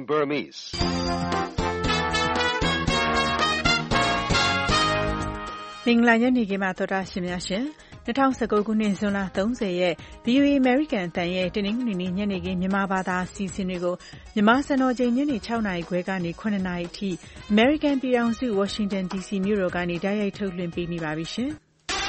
Burmese. မင်္ဂလာညနေခင်းပါသောတာရှင်များရှင်2019ခုနှစ်ဇွန်လ30ရက် VOA American အသံရဲ့တနင်္ဂနွေနေ့ညနေခင်းမြန်မာဘာသာအစီအစဉ်တွေကိုမြန်မာစံတော်ချိန်ညနေ6နာရီခွဲကနေ9နာရီအထိ American ပြည်ထောင်စု Washington DC မြို့တော်ကနေတိုက်ရိုက်ထုတ်လွှင့်ပေးနေပါပြီရှင်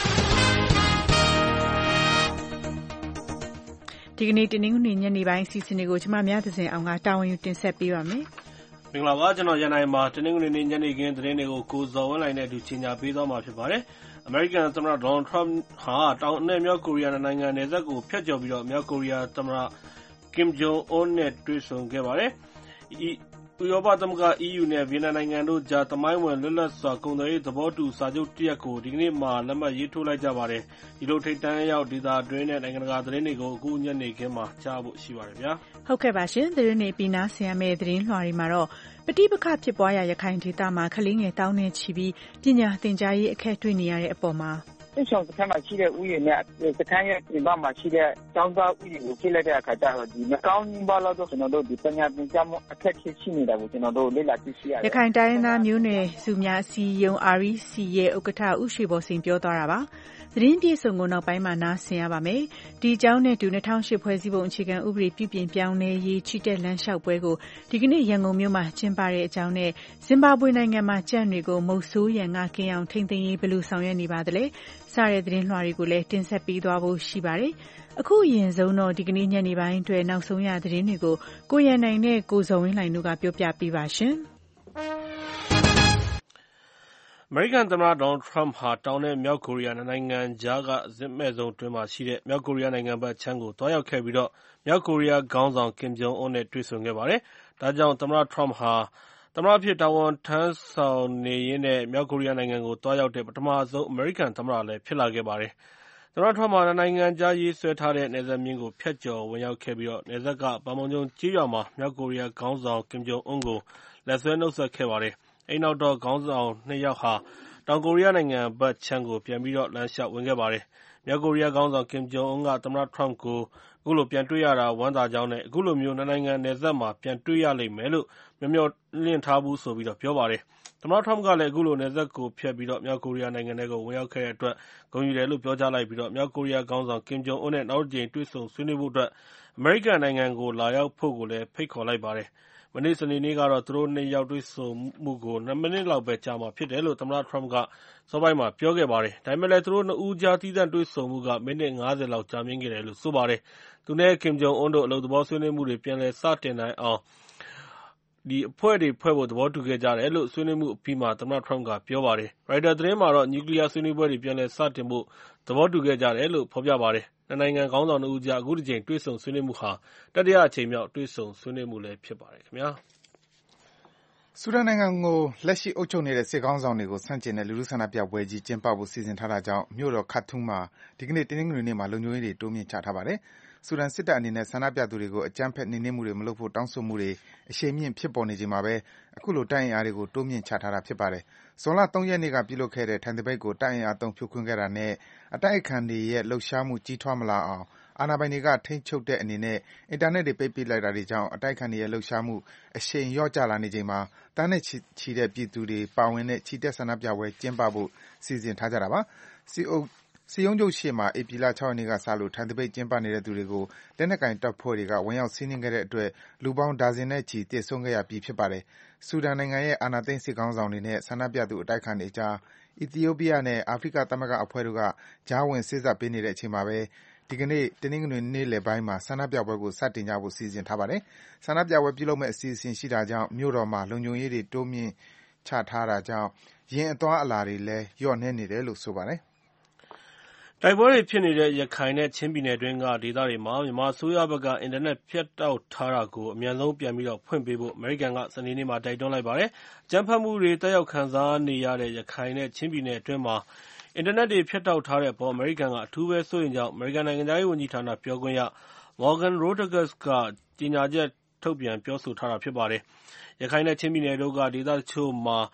ဒီကနေ့တနင်္ဂနွေညနေပိုင်းအစီအစဉ်တွေကိုကျွန်မများသစဉ်အောင်ကတာဝန်ယူတင်ဆက်ပေးပါမယ်မင်္ဂလာပါကျွန်တော်ရန်နိုင်မှာတနင်္ဂနွေနေ့ညနေခင်းသတင်းတွေကိုကိုဇော်ဝင်းလိုင်းနဲ့အတူချင်ညာပေးသွားမှာဖြစ်ပါတယ်။ American သမ္မတ Donald Trump ဟာတောင်နဲ့မြောက်ကိုရီးယားနိုင်ငံနယ်စပ်ကိုဖျက်ကျော်ပြီးတော့မြောက်ကိုရီးယားသမ္မတ Kim Jong Un နဲ့တွေ့ဆုံခဲ့ပါတယ်။ဥရောပသမဂ္ဂ EU နဲ့ဗီယက်နမ်နိုင်ငံတို့ကြားသမိုင်းဝင်လွတ်လပ်စွာကုန်သွယ်ရေးသဘောတူစာချုပ်တစ်ရပ်ကိုဒီကနေ့မှလက်မှတ်ရေးထိုးလိုက်ကြပါတယ်။ဒီလိုထိပ်တန်းရောက်ဒေသတွင်းနဲ့နိုင်ငံတကာသတင်းတွေကိုအခုညနေခင်းမှာကြားဖို့ရှိပါတယ်ဗျာ။ဟုတ်ကဲ့ပါရှင်သတင်းတွေပြီးနားဆင်ရမယ့်သတင်းလွှာတွေမှာတော့ပဋိပက္ခဖြစ်ပွားရာရခိုင်ဒေသမှာကလေးငယ်တောင်းနဲ့ချီပြီးပညာသင်ကြားရေးအခက်တွေ့နေရတဲ့အပေါ်မှာစစ်ဆောင်စခန်းမှာရှိတဲ့ဥယျာဉ်နဲ့စခန်းရဲ့ပြင်ပမှာရှိတဲ့ကျောင်းသားဥယျာဉ်ကိုကြည့်လိုက်တဲ့အခါကျတော့ဒီမကောင်းဘာလို့တော့ကျွန်တော်တို့ဒီပညာသင်ကြားမှုအခက်အခဲရှိနေတာကိုကျွန်တော်တို့လေ့လာသိရှိရတယ်ရခိုင်တိုင်းရင်းသားမျိုးနွယ်စုများအစည်းအရုံး REC ရဲ့ဥက္ကဋ္ဌဦးရွှေဘော်စိန်ပြောသွားတာပါသတင်းပြေဆုံးကိုနောက်ပိုင်းမှာနားဆင်ရပါမယ်။ဒီအကြောင်းနဲ့တူ2008ဖွဲ့စည်းပုံအခြေခံဥပဒေပြုပြင်ပြောင်းလဲရေးချီတက်လမ်းလျှောက်ပွဲကိုဒီကနေ့ရန်ကုန်မြို့မှာကျင်းပတဲ့အကြောင်းနဲ့ဇင်ဘာဘွေနိုင်ငံမှာကြံ့တွေကိုမုတ်ဆိုးရန်ကကင်းအောင်ထိန်းသိမ်းရေးဘယ်လိုဆောင်ရွက်နေပါသလဲ။စတဲ့သတင်းလွှာတွေကိုလည်းတင်ဆက်ပေးသွားဖို့ရှိပါတယ်။အခုအရင်ဆုံးတော့ဒီကနေ့ညနေပိုင်းအတွက်နောက်ဆုံးရသတင်းတွေကိုကိုရန်နိုင်နဲ့ကိုဇော်ဝင်းလှိုင်တို့ကပြောပြပေးပါရှင်။အမေရိကန်သမ္မတ Donald Trump ဟာတောင်နဲ့မြောက်ကိုရီးယားနိုင်ငံကြားကစစ်မဲ့ဇုံအတွင်းမှာရှိတဲ့မြောက်ကိုရီးယားနိုင်ငံဘက်ခြမ်းကိုသွားရောက်ခဲ့ပြီးတော့မြောက်ကိုရီးယားခေါင်းဆောင် Kim Jong Un နဲ့တွေ့ဆုံခဲ့ပါတယ်။ဒါကြောင့်သမ္မတ Trump ဟာသမ္မတဖြစ်တာဝန်ထမ်းဆောင်နေရင်းနဲ့မြောက်ကိုရီးယားနိုင်ငံကိုသွားရောက်တဲ့ပထမဆုံးအမေရိကန်သမ္မတလည်းဖြစ်လာခဲ့ပါတယ်။သမ္မတ Trump ဟာနိုင်ငံကြားရေးဆွဲထားတဲ့နယ်စပ်မျဉ်းကိုဖျက်ကျော်ဝင်ရောက်ခဲ့ပြီးတော့နယ်စပ်ကပန်မုံကျွန်းကျေးရွာမှာမြောက်ကိုရီးယားခေါင်းဆောင် Kim Jong Un ကိုလက်ဆွဲနှုတ်ဆက်ခဲ့ပါတယ်။အဲဒီနောက်တော့ခေါင်းဆောင်2ယောက်ဟာတောင်ကိုရီးယားနိုင်ငံဘက်ခြမ်းကိုပြန်ပြီးတော့လမ်းလျှောက်ဝင်ခဲ့ပါတယ်။မြောက်ကိုရီးယားခေါင်းဆောင် Kim Jong Un ကသမ္မတ Trump ကိုအခုလိုပြန်တွေ့ရတာဝမ်းသာကြောင်းနဲ့အခုလိုမျိုးနိုင်ငံနယ်စပ်မှာပြန်တွေ့ရလိမ့်မယ်လို့မျှော်လင့်ထားဘူးဆိုပြီးတော့ပြောပါတယ်။သမ္မတ Trump ကလည်းအခုလိုနယ်စပ်ကိုဖျက်ပြီးတော့မြောက်ကိုရီးယားနိုင်ငံထဲကိုဝင်ရောက်ခဲ့တဲ့အတွက်ဂုဏ်ယူတယ်လို့ပြောကြားလိုက်ပြီးတော့မြောက်ကိုရီးယားခေါင်းဆောင် Kim Jong Un နဲ့နောက်တစ်ကြိမ်တွေ့ဆုံဆွေးနွေးဖို့အတွက်အမေရိကန်နိုင်ငံကိုလာရောက်ဖို့ကိုလည်းဖိတ်ခေါ်လိုက်ပါတယ်။မနေ့စနေနေ့ကတော့သူတို့2ယောက်တွေ့ဆုံမှုကို2မိနစ်လောက်ပဲကြာမှာဖြစ်တယ်လို့သမ္မတ Trump ကစောပိုင်းမှာပြောခဲ့ပါတယ်။ဒါပေမဲ့လည်းသူတို့2ဦးကြားသီးသန့်တွေ့ဆုံမှုကမိနစ်50လောက်ကြာမြင့်ခဲ့တယ်လို့ဆိုပါတယ်။သူနဲ့ Kim Jong Un တို့အလုပ်သဘောဆွေးနွေးမှုတွေပြန်လည်စတင်နိုင်အောင်အဖွဲ့တွေဖွဲ့ဖို့သဘောတူခဲ့ကြတယ်လို့ဆွေးနွေးမှုအပြီးမှာသမ္မတ Trump ကပြောပါတယ်။ Reuters သတင်းမှာတော့နျူကလီးယားဆွေးနွေးပွဲတွေပြန်လည်စတင်ဖို့သဘောတူခဲ့ကြတယ်လို့ဖော်ပြပါတယ်။နိုင်ငံခေါင်းဆောင်2ဦးကြားအခုတစ်ကြိမ်တွေ့ဆုံဆွေးနွေးမှုဟာတတိယအကြိမ်မြောက်တွေ့ဆုံဆွေးနွေးမှုလည်းဖြစ်ပါတယ်ခင်ဗျာ။ဆူဒန်နိုင်ငံကိုလက်ရှိအုပ်ချုပ်နေတဲ့စစ်ခေါင်းဆောင်တွေကိုဆန့်ကျင်တဲ့လူထုဆန္ဒပြပွဲကြီးကျင်းပဖို့စီစဉ်ထားတာကြောင့်မြို့တော် Khartoum မှာဒီကနေ့တနင်္ဂနွေနေ့မှာလုံခြုံရေးတွေတိုးမြှင့်ချထားပါတယ်။ဆူဒန်စစ်တပ်အနေနဲ့ဆန္ဒပြသူတွေကိုအကြမ်းဖက်နှိမ်နင်းမှုတွေမလုပ်ဖို့တောင်းဆိုမှုတွေအရှိန်မြင့်ဖြစ်ပေါ်နေချိန်မှာပဲအခုလိုတပ်အင်အားတွေကိုတိုးမြှင့်ချထားတာဖြစ်ပါတယ်။ဇွန်လ3ရက်နေ့ကပြုလုပ်ခဲ့တဲ့ထိုင်သပိတ်ကိုတပ်အင်အားသုံးဖြိုခွင်းခဲ့တာနဲ့အတိုက်အခံတွေရဲ့လှုပ်ရှားမှုကြီးထွားမလာအောင်အာဏာပိုင်တွေကထိန်းချုပ်တဲ့အနေနဲ့အင်တာနက်တွေပိတ်ပစ်လိုက်တာတွေကြောင့်အတိုက်အခံတွေရဲ့လှုပ်ရှားမှုအရှိန်လျော့ကျလာနေချိန်မှာတန်းနဲ့ချီတဲ့ပြည်သူတွေပါဝင်တဲ့ချီတက်ဆန္ဒပြပွဲကျင်းပဖို့စီစဉ်ထားကြတာပါ။စီယုံချုပ်ရှေ့မှာဧပြီလ6ရက်နေ့ကစလို့ထိုင်သပိတ်ကျင်းပနေတဲ့သူတွေကိုလက်နက်ကင်တပ်ဖွဲ့တွေကဝင်ရောက်စီးနင်းခဲ့တဲ့အတွက်လူပေါင်းဒါဇင်နဲ့ချီသေဆုံးခဲ့ရပြီးဖြစ်ပါတယ်။ဆူဒန်နိုင်ငံရဲ့အာဏာသိမ်းစစ်ခေါင်းဆောင်တွေနဲ့ဆန္ဒပြသူအတိုက်အခံတွေကြားအီသီယိုးပီးယားနဲ့အာဖရိကသမဂ္ဂအဖွဲ့တို့ကကြားဝင်စေ့စပ်ပေးနေတဲ့အချိန်မှာပဲဒီကနေ့တနင်္ဂနွေနေ့လယ်ပိုင်းမှာဆန္ဒပြပွဲကိုစတင်ကြဖို့စီစဉ်ထားပါတယ်။ဆန္ဒပြပွဲပြုလုပ်မယ့်အစီအစဉ်ရှိတာကြောင့်မြို့တော်မှာလုံခြုံရေးတွေတိုးမြှင့်ချထားတာကြောင့်ယာဉ်အသွားအလာတွေလည်းလျော့နည်းနေတယ်လို့ဆိုပါတယ်။တိုက်ပွဲတွေဖြစ်နေတဲ့ရခိုင်နဲ့ချင်းပြည်နယ်တွင်းကဒေသတွေမှာမြန်မာအစိုးရဘက်ကအင်တာနက်ဖြတ်တောက်ထားတာကိုအမြန်ဆုံးပြန်ပြီးတော့ဖွင့်ပေးဖို့အမေရိကန်ကစနေနေ့မှာတိုက်တွန်းလိုက်ပါတယ်။အကြမ်းဖက်မှုတွေတက်ရောက်ခံစားနေရတဲ့ရခိုင်နဲ့ချင်းပြည်နယ်အတွင်းမှာအင်တာနက်တွေဖြတ်တောက်ထားတဲ့အပေါ်အမေရိကန်ကအထူးပဲစိုးရိမ်ကြောင်းအမေရိကန်နိုင်ငံခြားရေးဝန်ကြီးဌာနပြောခွင့်ရ Morgan Rotagus ကကြေညာချက်ထုတ်ပြန်ပြောဆိုထားတာဖြစ်ပါတယ်။ရခိုင်နဲ့ချင်းပြည်နယ်တို့ကဒေသတချို့မှာ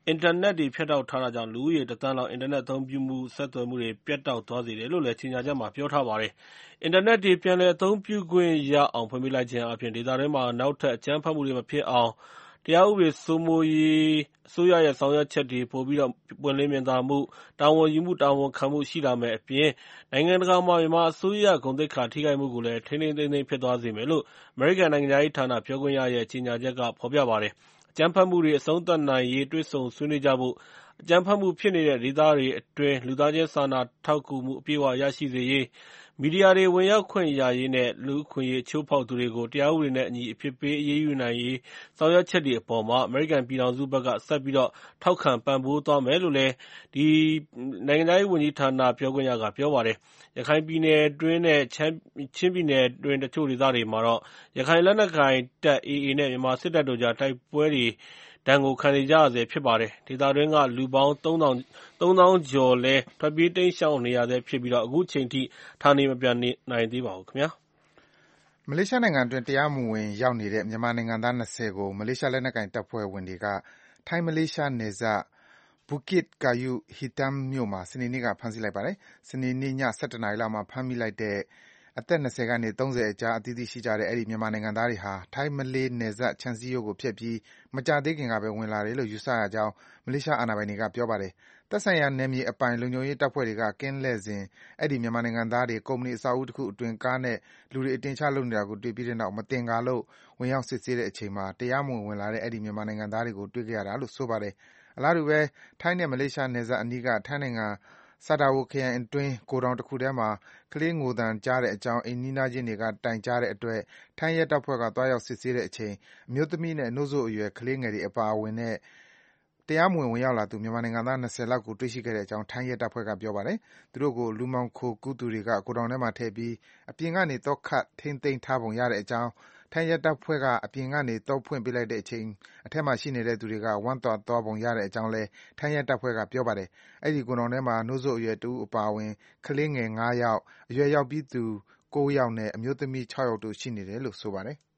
အင်တာနက်တွေဖြတ်တောက်ထားတာကြောင့်လူဦးရေ1 သန်းလောက်အင်တာနက်အသုံးပြုမှုဆက်သွယ်မှုတွေပြတ်တောက်သွားစေတယ်လို့လည်းကြေညာချက်မှာပြောထားပါတယ်။အင်တာနက်တွေပြန်လည်အသုံးပြုခွင့်ရအောင်ဖွင့်ပေးလိုက်ခြင်းအပြင်ဒေသတွင်းမှာနောက်ထပ်အကြမ်းဖက်မှုတွေမဖြစ်အောင်တရားဥပဒေစိုးမိုးရေးအစိုးရရဲ့ဆောင်ရွက်ချက်တွေပိုပြီးပွင့်လင်းမြင်သာမှုတာဝန်ယူမှုတာဝန်ခံမှုရှိလာမယ့်အပြင်နိုင်ငံတကာမှာမြန်မာအစိုးရဂုဏ်သိက္ခာထိခိုက်မှုကိုလည်းထိန်းသိမ်းသိမ်းဖြစ်သွားစေမယ်လို့အမေရိကန်နိုင်ငံသားရေးဌာနပြောခွင့်ရရဲ့ကြေညာချက်ကဖော်ပြပါတယ်။အကြမ်းဖက်မှုတွေအဆုံးသတ်နိုင်ရေးတွေ့ဆုံဆွေးနွေးကြဖို့အကြမ်းဖက်မှုဖြစ်နေတဲ့ဒေသတွေအတွင်းလူသားချင်းစာနာထောက်ကူမှုအပြည့်အဝရရှိစေရေးမီဒီယာတွေဝင်ရောက်ခွင့်ရရေးနဲ့လူ့အခွင့်အရေးချိုးဖောက်သူတွေကိုတရားဥပဒေနဲ့အညီအပြစ်ပေးအရေးယူနိုင်ရေးဆောင်ရွက်ချက်တွေအပေါ်မှာအမေရိကန်ပြည်ထောင်စုဘက်ကဆက်ပြီးထောက်ခံပံ့ပိုးသွားမယ်လို့လည်းနိုင်ငံခြားရေးဝန်ကြီးဌာနပြောခွင့်ရကပြောပါတယ်။ရခိုင်ပြည်နယ်အတွင်းနဲ့ချင်းပြည်နယ်အတွင်းတချို့ဒေသတွေမှာရခိုင်လက်နက်ကိုင်တပ် AA နဲ့မြန်မာစစ်တပ်တို့ကြားတိုက်ပွဲတွေဒဏ်ကိုခံနေကြရဆဲဖြစ်ပါတယ်။ဒေသတွင်းကလူပေါင်း3 သောင်းကျော်လည်းထွက်ပြေးတိမ်းရှောင်နေရဆဲဖြစ်ပြီးအခုချိန်ထိဌာနေမပြန်နိုင်သေးပါဘူးမလေးရှားနိုင်ငံအတွင်းတရားမဝင်ရောက်နေတဲ့မြန်မာနိုင်ငံသား20ကိုမလေးရှားလက်နက်ကိုင်တပ်ဖွဲ့ဝင်တွေကထိုင်းမလေးရှားနယ်စပ် Bukit Kayu Hitam မြို့မှာစနေနေ့ကဖမ်းဆီးလိုက်ပါတယ်။စနေနေ့ည 11 နာရီလောက်မှာဖမ်းမိလိုက်တဲ့အသက်20ကနေ30အကြားအသီးသီးရှိကြတဲ့အဲဒီမြန်မာနိုင်ငံသားတွေဟာထိုင်းမလေးနယ်စပ်ခြံစည်းရိုးကိုဖျက်ပြီးမကြာသေးခင်ကပဲဝင်လာတယ်လို့ယူဆရကြောင်းမလေးရှားအာဏာပိုင်တွေကပြောပါတယ်။သက်ဆိုင်ရာနယ်မြေအပိုင်လုံခြုံရေးတပ်ဖွဲ့တွေကကင်းလှည့်စဉ်အဲဒီမြန်မာနိုင်ငံသားတွေကုမ္ပဏီအဆောက်အဦတခုအတွင်းကားနဲ့လူတွေအတင်ချလုပ်နေတာကိုတွေ့ပြီးတဲ့နောက်မသင်္ကာလို့ဝင်ရောက်စစ်ဆေးတဲ့အချိန်မှာတရားမဝင်ဝင်လာတဲ့အဲဒီမြန်မာနိုင်ငံသားတွေကိုတွေ့ခဲ့ရတာလို့ဆိုပါတယ်။အလားတူပဲထိုင်းနဲ့မလေးရှားနယ်စပ်အနီးကထိုင်းနိုင်ငံSadao ခရိုင်အတွင်းဂိုဒေါင်တခုထဲမှာကလေးငိုသံကြားတဲ့အကြောင်းအိမ်နီးနားချင်းတွေကတိုင်ကြားတဲ့အတွက်ထိုင်းရဲတပ်ဖွဲ့ကသွားရောက်စစ်ဆေးတဲ့အချိန်အမျိုးသမီးနဲ့နို့စို့အရွယ်ကလေးငယ်တွေအပါအဝင်တရားမဝင်ဝင်ရောက်လာသူမြန်မာနိုင်ငံသား20လောက်ကိုတွေ့ရှိခဲ့တဲ့အကြောင်းထိုင်းရဲတပ်ဖွဲ့ကပြောပါတယ်။သူတို့ကိုလူမှောင်ခိုကူးသူတွေကဂိုဒေါင်ထဲမှာထည့်ပြီးအပြင်ကနေသော့ခတ်ထိန်းသိမ်းထားပုံရတဲ့အကြောင်းထိုင်းရဲတပ်ဖွဲ့ကအပြင်ကနေသော့ဖွင့်ပေးလိုက်တဲ့အချိန်အထဲမှာရှိနေတဲ့သူတွေကဝမ်းသာသွားပုံရတဲ့အကြောင်းလည်းထိုင်းရဲတပ်ဖွဲ့ကပြောပါတယ်။အဲဒီဂိုဒေါင်ထဲမှာနို့စို့အရွယ်တဦးအပါအဝင်ကလေးငယ်5ယောက်အရွယ်ရောက်ပြီးသူ9ယောက်နဲ့အမျိုးသမီး6ယောက်တို့ရှိနေတယ်လို့ဆိုပါတယ်။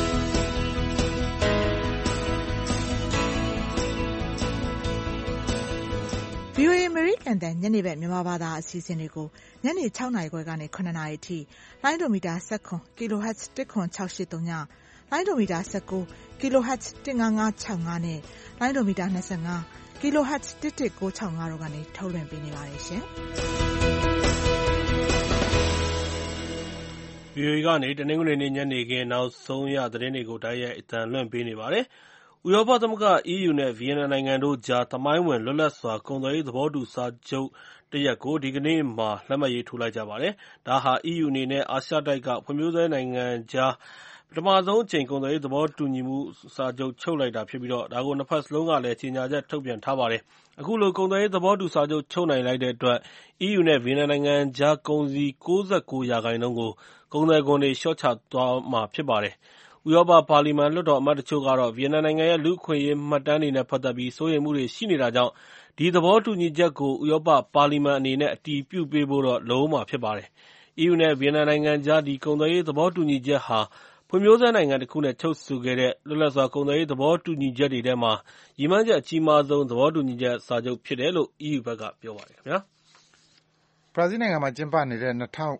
VOA အမေရိကန်တန်ညနေဘက်မြန်မာဘာသာအစီအစဉ်တွေကိုညနေ6နာရီခွဲကနေ9နာရီအထိလိုင်းဒိုမီတာ19 kHz 10683ညလိုင်းဒိုမီတာ19 kHz 15565နဲ့လိုင်းဒိုမီတာ25 kHz 11965တို့ကနေထုတ်လွှင့်ပေးနေပါတယ်ရှင်။ VOA ကနေတနင်္ဂနွေနေ့ညနေခင်းနောက်ဆုံးရသတင်းတွေကိုတိုက်ရိုက်အသံလွှင့်ပေးနေပါတယ်။ဥရောပသမဂ္ဂ EU နဲ့ဗီယက်နမ်နိုင်ငံတို့ကြားသမိုင်းဝင်လွတ်လပ်စွာကုန်သွယ်ရေးသဘောတူစာချုပ်တရပ်ကိုဒီကနေ့မှာလက်မှတ်ရေးထိုးလိုက်ကြပါတယ်။ဒါဟာ EU အနေနဲ့အာရှတိုက်ကဖွံ့ဖြိုးဆဲနိုင်ငံကြားပထမဆုံးအကြိမ်ကုန်သွယ်ရေးသဘောတူညီမှုစာချုပ်ချုပ်လိုက်တာဖြစ်ပြီးဒါကိုနှစ်ဖက်စလုံးကလည်းကြေညာချက်ထုတ်ပြန်ထားပါတယ်။အခုလိုကုန်သွယ်ရေးသဘောတူစာချုပ်ချုပ်နိုင်လိုက်တဲ့အတွက် EU နဲ့ဗီယက်နမ်နိုင်ငံကြားကုန်စည်69%ကိုကုန်သွယ်ခွန်တွေလျှော့ချသွားမှာဖြစ်ပါတယ်။ဥရောပပါလီမန်လွှတ်တော်အမတ်တချို့ကတော့ဗီယက်နမ်နိုင်ငံရဲ့လူ့အခွင့်အရေးမှတ်တမ်းတွေနဲ့ပတ်သက်ပြီးစိုးရိမ်မှုတွေရှိနေတာကြောင့်ဒီသဘောတူညီချက်ကိုဥရောပပါလီမန်အနေနဲ့အတည်ပြုပေးဖို့လိုမှာဖြစ်ပါတယ်။ EU နဲ့ဗီယက်နမ်နိုင်ငံကြားဒီကုန်သွယ်ရေးသဘောတူညီချက်ဟာဖွံ့ဖြိုးဆဲနိုင်ငံတခုနဲ့ချုပ်ဆိုခဲ့တဲ့လွတ်လပ်စွာကုန်သွယ်ရေးသဘောတူညီချက်တွေထဲမှာရည်မှန်းချက်အကြီးမားဆုံးသဘောတူညီချက်စာချုပ်ဖြစ်တယ်လို့ EU ဘက်ကပြောပါတယ်။ဘရာဇီးနိုင်ငံမှာကျင်းပနေတဲ့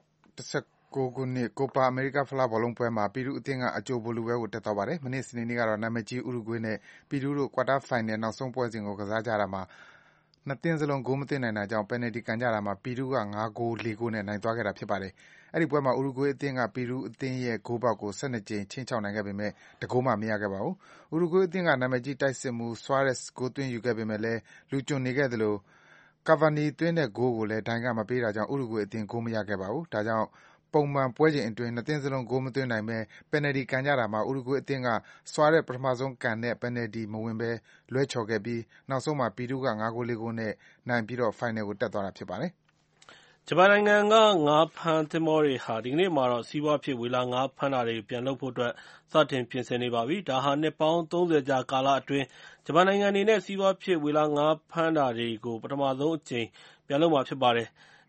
2019 ခုနှစ် Copa America ဖလားဘောလုံးပွဲမှာပီရူးအသင်းကအကြိုဗိုလ်လုပွဲကိုတက်သွားပါတယ်။မနေ့စနေနေ့ကတော့နာမည်ကြီးဥရုဂွေးနဲ့ပီရူးတို့ကွာတားဖိုင်နယ်နောက်ဆုံးပွဲစဉ်ကိုကစားကြတာမှာနှစ်သင်းစလုံးဂိုးမသွင်းနိုင်တာကြောင့်ပယ်နယ်တီကန်ကြတာမှာပီရူးက5 ဂိုး 4 ဂိုးနဲ့နိုင်သွားခဲ့တာဖြစ်ပါတယ်။အဲဒီပွဲမှာဥရုဂွေးအသင်းကပီရူးအသင်းရဲ့ဂိုးပေါက်ကို12ကြိမ်ခြိမ်းခြောက်နိုင်ခဲ့ပေမယ့်တဂိုးမှမရခဲ့ပါဘူး။ဥရုဂွေးအသင်းကနာမည်ကြီးတိုက်စစ်မှူး Suarez ဂိုးသွင်းယူခဲ့ပေမယ့်လူကျွံနေခဲ့သလိုCavani သွင်းတဲ့ဂိုးကိုလည်းဒိုင်ကမပေးတာကြောင့်ဥရုဂွေးအသင်းဂိုးမရခဲ့ပါဘူး။ဒါကြောင့်ပုံမှန်ပွဲချိန်အတွင်းနှစ်သင်းစလုံးဂိုးမသွင်းနိုင်ဘဲပယ်နယ်တီကန်ကြတာမှာဥရုဂွေးအသင်းက Suarez ပထမဆုံးကန်တဲ့ပယ်နယ်တီမဝင်ဘဲလွဲချော်ခဲ့ပြီးနောက်ဆုံးမှာပီရူးက5 ဂိုး 4 ဂိုးနဲ့နိုင်ပြီးဖိုင်နယ်ကိုတက်သွားတာဖြစ်ပါတယ်။ဂျပန်နိုင်ငံကငါးဖမ်းသင်္ဘောတွေဟာဒီကနေ့မှာစီးပွားဖြစ်ဝေလာငါးဖမ်းတာတွေပြန်လုပ်ဖို့စတင်ပြင်ဆင်နေပါပြီ။ဒါဟာနှစ်ပေါင်း30ကြာကာလအတွင်းဂျပန်နိုင်ငံအနေနဲ့စီးပွားဖြစ်ဝေလာငါးဖမ်းတာတွေကိုပထမဆုံးအကြိမ်ပြန်လုပ်မှာဖြစ်ပါတယ်။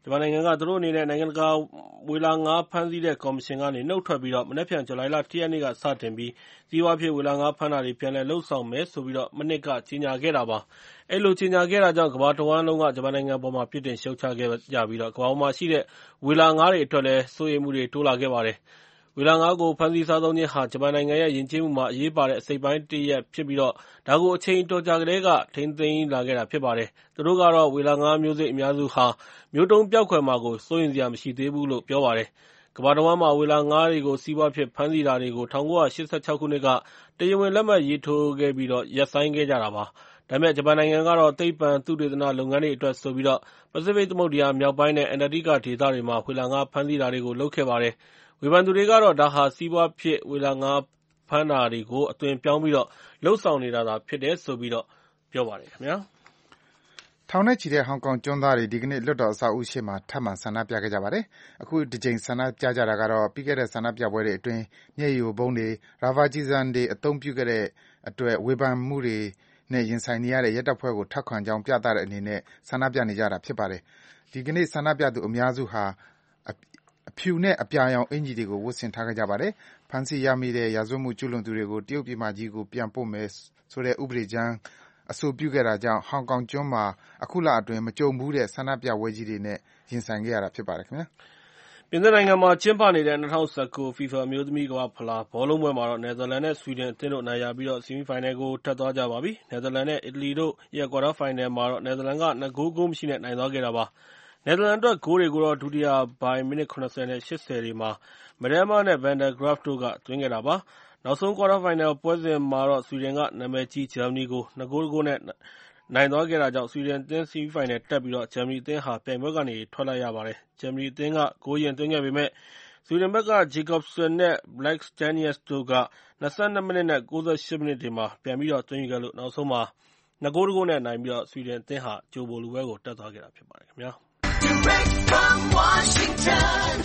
ဂျပန်နိုင်ငံကသူတို့အနေနဲ့နိုင်ငံတကာဝေလာငါးဖမ်းဆီးတဲ့ကော်မရှင်ကနေနှုတ်ထွက်ပြီးမနက်ဖြန်ဇူလိုင်လ 1 ရက်နေ့ကစတင်ပြီးစီးပွားဖြစ်ဝေလာငါးဖမ်းတာတွေပြန်လည်လုပ်ဆောင်မယ်ဆိုပြီးမနှစ်ကကြေညာခဲ့တာပါ။အဲဒီလိုကြေညာခဲ့တာကြောင့်ကမ္ဘာတဝန်းလုံးကဂျပန်နိုင်ငံအပေါ်ပြစ်တင်ရှုတ်ချခဲ့ကြပြီးကမ္ဘာပေါ်မှာရှိတဲ့ဝေလာငါးတွေအတွက်လည်းစိုးရိမ်မှုတွေတိုးလာခဲ့ပါတယ်။ဝေလာငါးကိုဖမ်းဆီးစားသုံးခြင်းဟာဂျပန်နိုင်ငံရဲ့ယဉ်ကျေးမှုမှာအရေးပါတဲ့အစိတ်အပိုင်းတစ်ရပ်ဖြစ်ပြီးဒါကိုအချိန်အတော်ကြာကတည်းကထိန်းသိမ်းလာခဲ့တာဖြစ်ပါတယ်။သူတို့ကတော့ဝေလာငါးမျိုးစိတ်အများစုဟာမျိုးတုန်းပျောက်ကွယ်မှာကိုစိုးရိမ်စရာမရှိသေးဘူးလို့ပြောပါတယ်။ကမ္ဘာတဝန်းမှာဝေလာငါးတွေကိုစီးပွားဖြစ်ဖမ်းဆီးတာတွေကို1986 ခုနှစ်ကတရားဝင်လက်မှတ်ရေးထိုးခဲ့ပြီးရပ်ဆိုင်းခဲ့ကြတာပါ။ဒါပေမဲ့ဂျပန်နိုင်ငံကတော့သိပ္ပံသုတေသနလုပ်ငန်းတွေအတွက်ဆိုပြီးပစိဖိတ်သမုဒ္ဒရာမြောက်ပိုင်းနဲ့အန္တာတိကဒေသတွေမှာဝေလာငါးဖမ်းဆီးတာတွေကိုလုပ်ခဲ့ပါတယ်။ဝေဖန်သူတွေကတော့ဒါဟာစီးပွားဖြစ်ဝေလာငါးဖမ်းတာတွေကိုအသွင်ပြောင်းပြီးလုပ်ဆောင်နေတာသာဖြစ်တယ်ဆိုပြီးပြောပါတယ်ခင်ဗျာ။ထောင်နဲ့ချီတဲ့ဟောင်ကောင်ကျွန်းသားတွေဒီကနေ့လွှတ်တော်အဆောက်အဦရှေ့မှာထပ်မံဆန္ဒပြခဲ့ကြပါတယ်။အခုတစ်ကြိမ်ဆန္ဒပြကြတာကတော့ပြီးခဲ့တဲ့ဆန္ဒပြပွဲတွေအတွင်းမျက်ရည်ယိုဗုံးတွေရာဘာကျည်ဆံတွေအသုံးပြုခဲ့တဲ့အတွက်ဝေဖန်မှုတွေနဲ့ရင်ဆိုင်နေရတဲ့ရဲတပ်ဖွဲ့ကိုထောက်ခံကြောင်းပြသတဲ့အနေနဲ့ဆန္ဒပြနေကြတာဖြစ်ပါတယ်။ဒီကနေ့ဆန္ဒပြသူအများစုဟာအဖြူနဲ့အပြာရောင်အင်္ကျီတွေကိုဝတ်ဆင်ထားခဲ့ကြပါတယ်။ဖမ်းဆီးရမိတဲ့ရာဇဝတ်မှုကျူးလွန်သူတွေကိုတရုတ်ပြည်မကြီးကိုပြန်ပို့မယ်ဆိုတဲ့ဥပဒေကြမ်းအဆိုပြုခဲ့တာကြောင့်ဟောင်ကောင်ကျွန်းမှာအခုလအတွင်းမကြုံဘူးတဲ့ဆန္ဒပြပွဲကြီးတွေနဲ့ရင်ဆိုင်ခဲ့ရတာဖြစ်ပါတယ်ခင်ဗျာ။ပြင်သစ်နိုင်ငံမှာကျင်းပနေတဲ့2019 FIFA အမျိုးသမီးကမ္ဘာ့ဖလားဘောလုံးပွဲမှာနယ်သာလန်နဲ့ဆွီဒင်အသင်းတို့အနိုင်ရပြီးဆီမီဖိုင်နယ်ကိုတက်သွားကြပါပြီ။နယ်သာလန်နဲ့အီတလီတို့ရဲ့ကွာတာဖိုင်နယ်မှာနယ်သာလန်က2 ဂိုးမရှိနဲ့နိုင်သွားခဲ့တာပါ။နယ်သာလန်အတွက်ဂိုးတွေကိုဒုတိယပိုင်းမိနစ်70နဲ့80တွေမှာမဒဲမားနဲ့ဗန်ဒါဂရပ်ဖ်တို့ကသွင်းခဲ့တာပါ။နောက်ဆုံးကွာတာဖိုင်နယ်ပွဲစဉ်မှာဆွီဒင်ကနာမည်ကြီးဂျာမနီကို2 ဂိုး 1 ဂိုးနဲ့နိုင်သွားခဲ့တာကြောင့်ဆွီဒင်အသင်းဆီမီဖိုင်နယ်တက်ပြီးဂျာမနီအသင်းဟာပြိုင်ပွဲကနေထွက်လိုက်ရပါတယ်။ဂျာမနီအသင်းကဂိုးရင်သွင်းခဲ့ပေမဲ့ဆွီဒင်ဘက်ကဂျေကော့ပ်ဆန်နဲ့ဘလက်စတန်နီယက်စ်တို့က22မိနစ်နဲ့98မိနစ်တွေမှာပြန်ပြီးသွင်းယူခဲ့လို့နောက်ဆုံးမှာ2 ဂိုး 1 ဂိုးနဲ့နိုင်ပြီးဆွီဒင်အသင်းဟာဂျိုဘိုလူပွဲကိုတက်သွားခဲ့တာဖြစ်ပါတယ်ခင်ဗျာ။ Direct from Washington,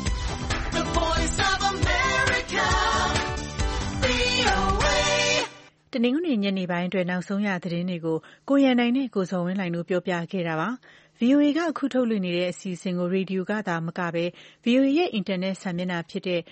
the voice of America, VOA တနင်္ဂနွေညနေပိုင်းအတွက်နောက်ဆုံးရသတင်းတွေကိုကိုရန်နိုင်နဲ့ကိုဇော်ဝင်းလှိုင်တို့ပြောပြခဲ့တာပါ။ VOA ကအခုထုတ်လွှင့်နေတဲ့အစီအစဉ်ကိုရေဒီယိုကသာမကဘဲ VOA ရဲ့အင်တာနက်စာမျက်နှာဖြစ်တဲ့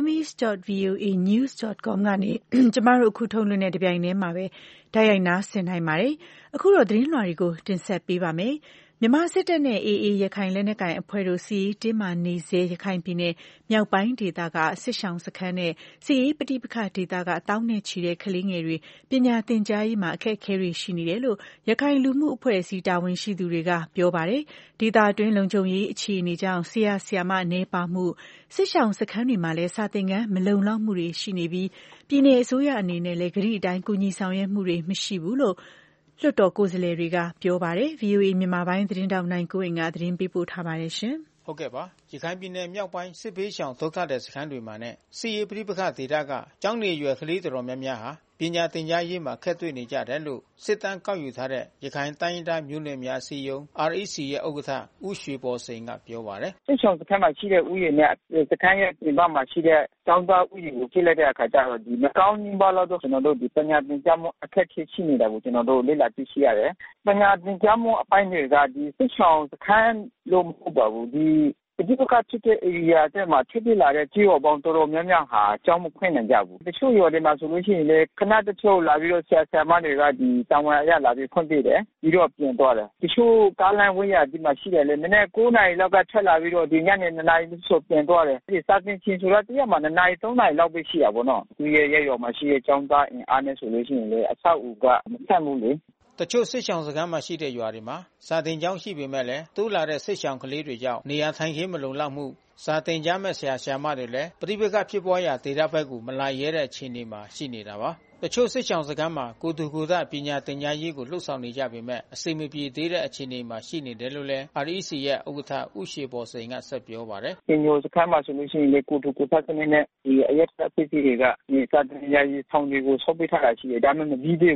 burmese.voanews.com ကနေကျမတို့အခုထုတ်လွှင့်တဲ့တပြိုင်တည်းမှာပဲတိုက်ရိုက်နားဆင်နိုင်ပါတယ်။အခုတော့သတင်းလွှာတွေကိုတင်ဆက်ပေးပါမယ်။မြန်မာစစ်တပ်နဲ့ AA ရခိုင်လက်နက်ကိုင်အဖွဲ့တို့စစ်ရေးတင်းမာနေဆဲရခိုင်ပြည်နယ်မြောက်ပိုင်းဒေသကစစ်ရှောင်စခန်းနဲ့စစ်ရေးပဋိပက္ခဒေသကတောင်းနဲ့ချီတဲ့ကလေးငယ်တွေပညာသင်ကြားရေးမှာအခက်အခဲတွေရှိနေတယ်လို့ရခိုင်လူမှုအဖွဲ့အစည်းတာဝန်ရှိသူတွေကပြောပါတယ်။ဒေသအတွင်းလုံခြုံရေးအခြေအနေကြောင့်ဆရာဆရာမနည်းပါးမှုစစ်ရှောင်စခန်းတွေမှာလည်းစာသင်ခန်းမလုံလောက်မှုတွေရှိနေပြီးပြည်내အစိုးရအနေနဲ့လည်းဂရုအတိုင်းကူညီဆောင်ရွက်မှုတွေမရှိဘူးလို့လွှတ်တော်ကိုယ်စားလှယ်တွေကပြောပါတယ်။ VOA မြန်မာပိုင်းသတင်းတောက်နိုင်ကိုင်ကသတင်းပေးပို့ထားပါတယ်ရှင်။ဟုတ်ကဲ့ပါ။ရခိုင်ပြည်နယ်မြောက်ပိုင်းစစ်ဘေးရှောင်ဒုက္ခသည်စခန်းတွေမှာနဲ့စစ်ရေးပဋိပက္ခဒေသကကျောင်းနေရွယ်ကလေးတော်များများဟာပညာသင်ကြားရေးမှာခက်တွေ့နေကြတယ်လို့စစ်တမ်းကောက်ယူထားတဲ့ရခိုင်တိုင်းရင်းသားမျိုးနွယ်များအစည်းအရုံး REC ရဲ့ဥက္ကဋ္ဌဦးရွှေပေါ်စိန်ကပြောပါတယ်။စစ်ရှောင်စခန်းမှာရှိတဲ့ဥယျာဉ်နဲ့စခန်းရဲ့ပြင်ပမှာရှိတဲ့ကျောင်းသားဥယျာဉ်ကိုကြည့်လိုက်တဲ့အခါကျတော့ဒီမကောင်းကြီးပါလို့တော့ကျွန်တော်တို့ဒီပညာသင်ကြားမှုအခက်အခဲရှိနေတာကိုကျွန်တော်တို့လေ့လာသိရှိရတယ်။ပညာသင်ကြားမှုအပိုင်းတွေကဒီစစ်ရှောင်စခန်းလို့မဟုတ်ပါဘူး။ဒီဒီကဖြစ်တဲ့ area တဲ့မှာဖြစ်ပြလာတဲ့ကြေးရော်ပေါင်းတော်တော်များများဟာကျောင်းမဖွင့်နိုင်ကြဘူးတချို့ရွာတွေမှာဆိုလို့ရှိရင်လည်းခဏတချို့လာပြီးတော့ဆရာဆရာမတွေကဒီတာဝန်အရလာပြီးဖွင့်ပြတယ်ပြီးတော့ပြင်သွားတယ်တချို့ကားလမ်းဝေးရဒီမှာရှိတယ်လေမနေ့9နာရီလောက်ကထွက်လာပြီးတော့ဒီညနေ2နာရီဆိုပြင်သွားတယ်ဒီစာသင်ချင်းဆိုတော့တရက်မှာ2နာရီ3နာရီလောက်ပဲရှိတာပေါ့နော်ဒီရဲ့ရွာမှာရှိတဲ့ကျောင်းသားအင်အားနဲ့ဆိုလို့ရှိရင်လည်းအဆောက်အဦကမဆန့်ဘူးလေတချို့စစ်ရှောင်စခန်းမှာရှိတဲ့ရွာတွေမှာစာသင်ကျောင်းရှိပေမဲ့လည်းတိုးလာတဲ့စစ်ရှောင်ကလေးတွေကြောင့်နေရာထိုင်ခင်းမလုံလောက်မှုစာသင်ကြားမဲ့ဆရာဆရာမတွေလည်းပဋိပက္ခဖြစ်ပွားရာဒေသဘက်ကိုမလာရဲတဲ့အခြေအနေမှာရှိနေတာပါတချို့စစ်ရှောင်စခန်းမှာကိုသူကိုယ်တိုင်ပညာသင်ကြားရေးကိုလှုပ်ဆောင်နေကြပေမဲ့အစိမပြေသေးတဲ့အခြေအနေမှာရှိနေတယ်လို့လည်း REC ရဲ့ဥက္ကဋ္ဌဦးရွှေပေါ်စိန်ကဆက်ပြောပါတယ်။ပညာစခန်းမှာဆိုလို့ရှိရင်လေကိုသူကိုယ်တိုင်စနစ်နဲ့ဒီအရက်သက်ပြည်တွေကဒီစာသင်ကြားရေးဆောင်တွေကိုဆောက်ပေးထားတာရှိတယ်ဒါမှမပြီးသေးဘူး